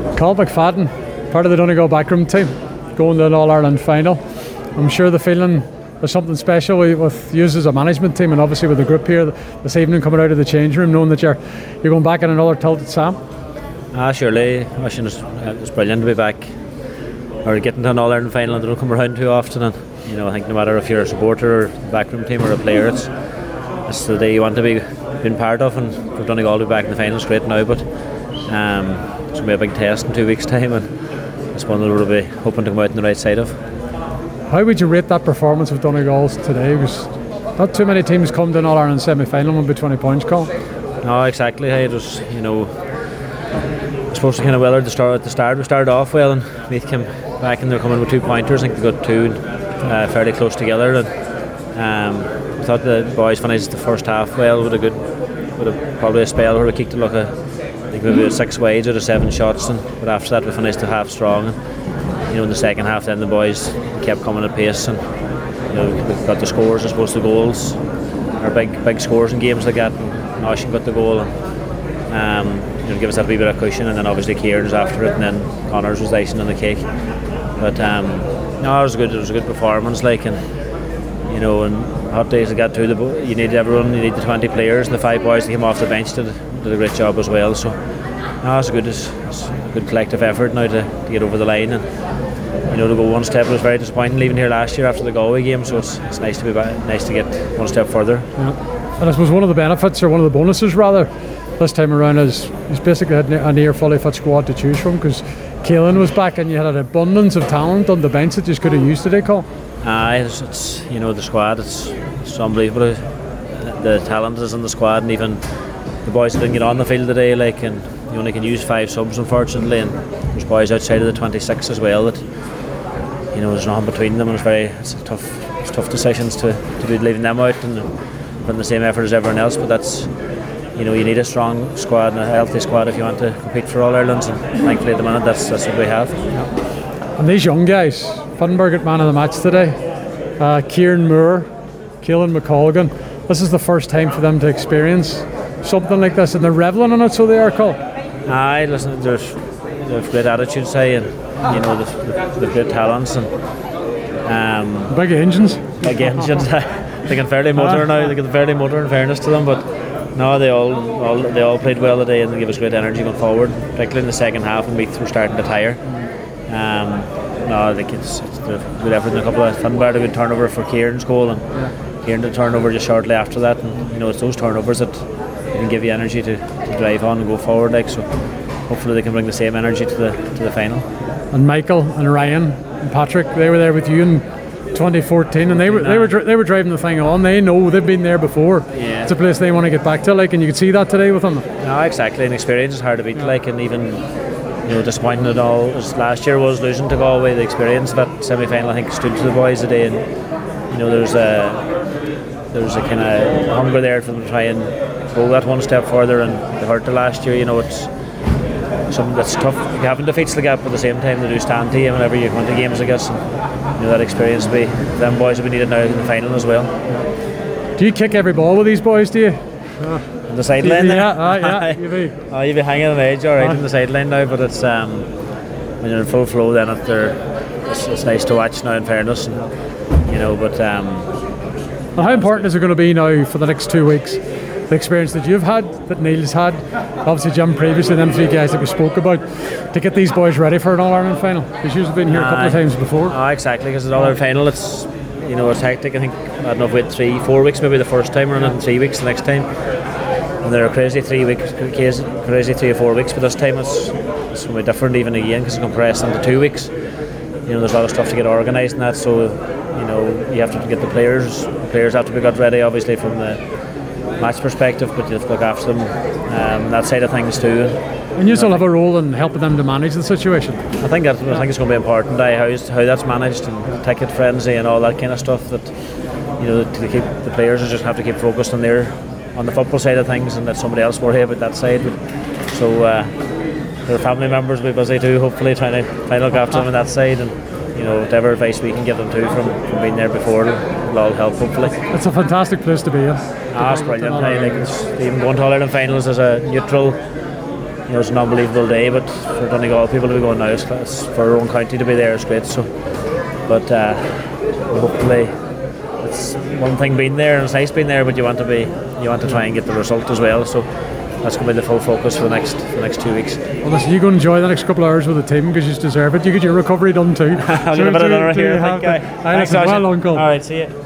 Colin McFadden, part of the Donegal backroom team, going to an All-Ireland final. I'm sure the feeling is something special with you as a management team, and obviously with the group here this evening coming out of the change room, knowing that you're going back in another tilted Sam. Surely, it's brilliant to be back or getting to an All-Ireland final. They don't come around too often, and I think no matter if you're a supporter or backroom team or a player, it's the day you want to be being part of, and for Donegal to be back in the final is great now, but it's going to be a big test in 2 weeks' time, and it's one that we'll be hoping to come out on the right side of. How would you rate that performance of Donegal's today? Because not too many teams come to an All-Ireland semi-final and be 20 points, Colin. No, exactly. It was, supposed to kind of well at the start. We started off well, and Meath came back and they were coming with 2 pointers. I think they got two fairly close together, and I thought the boys finished the first half well with probably a spell where we kicked it like I think maybe 6 wides out of 7 shots, but after that we finished the half strong, and in the second half then the boys kept coming at pace, and we got the scores, I suppose the goals are big scores in games like that, and Oisín got the goal, and give us that wee bit of cushion, and then obviously Kieran's after it, and then Connors was icing on the cake. But it was good. It was a good performance, and and hot days I got to you need everyone. You need the 20 players. The 5 boys that came off the bench did a great job as well. So it's good. It's a good collective effort now to get over the line, and to go one step. It was very disappointing leaving here last year after the Galway game. So it's nice to be back, nice to get one step further. Yeah. And I suppose one of the benefits, or one of the bonuses rather, this time around is he's basically had a near fully fit squad to choose from, because Caelan was back and you had an abundance of talent on the bench that you could have used today, Colin. It's the squad, it's unbelievable. The talent is in the squad, and even the boys that didn't get on the field today, and you only can use 5 subs unfortunately, and there's boys outside of the 26 as well that there's nothing between them, and it's tough decisions to be leaving them out and putting the same effort as everyone else, but that's you need a strong squad and a healthy squad if you want to compete for All Irelands, and thankfully at the minute that's what we have. And these young guys, Fuddenberg at man of the match today, Kieran Moore, Caelan McColgan, this is the first time for them to experience something like this, and they're revelling in it, so they are, Colin. Listen, there's great attitudes, and they've great talents, and big engines. They can fairly motor now. They can fairly motor, in fairness to them, but no, they all played well today, and they give us great energy going forward, particularly in the second half when Meath were starting to tire. I think it's a good effort in a couple of Fuddenberg, a good turnover for Kieran's goal, and Kieran did turnover just shortly after that, and it's those turnovers that can give you energy to drive on and go forward, so hopefully they can bring the same energy to the final. And Michael and Ryan and Patrick, they were there with you in 2014, and they were driving the thing on. They know, they've been there before. Yeah. It's a place they want to get back to, and you could see that today with them. No, exactly. An experience is hard to beat, and even disappointing at all as last year was losing to Galway. The experience of that semi-final, I think, stood to the boys today, and there's a kind of hunger there for them to try and go that one step further, and they hurt the last year. It's something that's tough. Having defeats the gap, but at the same time they do stand to you whenever you go into games, I guess, and that experience them boys will be needed now in the final as well. Do you kick every ball with these boys, do you? On the sideline? Yeah, you be hanging on the edge alright on the sideline now, but it's when you're in full flow then it's nice to watch now, in fairness, and, but and how important is it going to be now for the next 2 weeks, the experience that you've had, that Neil's had, obviously Jim previously, and them 3 guys that we spoke about, to get these boys ready for an All-Ireland final? Because you've been here a couple of times before. Exactly, because the All-Ireland final, it's it's hectic. I think I don't know if we had 3-4 weeks maybe the first time, or in 3 weeks the next time, and they're a crazy 3 weeks, crazy 3 or 4 weeks, but this time it's going to be different even again, because it's compressed into 2 weeks. There's a lot of stuff to get organised and that, so you have to get the players have to be got ready, obviously, from the match perspective, but you have to look after them, that side of things too. And you still have a role in helping them to manage the situation. I think it's going to be important, how that's managed, and ticket frenzy and all that kind of stuff, that to keep the players just have to keep focused on the football side of things, and let somebody else worry about that side. So their family members will be busy too, hopefully trying to look after them on that side, and whatever advice we can give them too from being there before will all help, hopefully. It's a fantastic place to be in. It's brilliant. Even going to All Ireland finals as a neutral it was an unbelievable day. But for Donegal people to be going now, it's for our own county to be there, it's great. So, but hopefully, it's one thing being there and it's nice being there, but you want to try and get the result as well. So that's going to be the full focus for the next 2 weeks. Well, listen, you go and enjoy the next couple of hours with the team because you deserve it. You get your recovery done too. I'll get a bit of dinner here. Thanks, well, Uncle. All right, see you.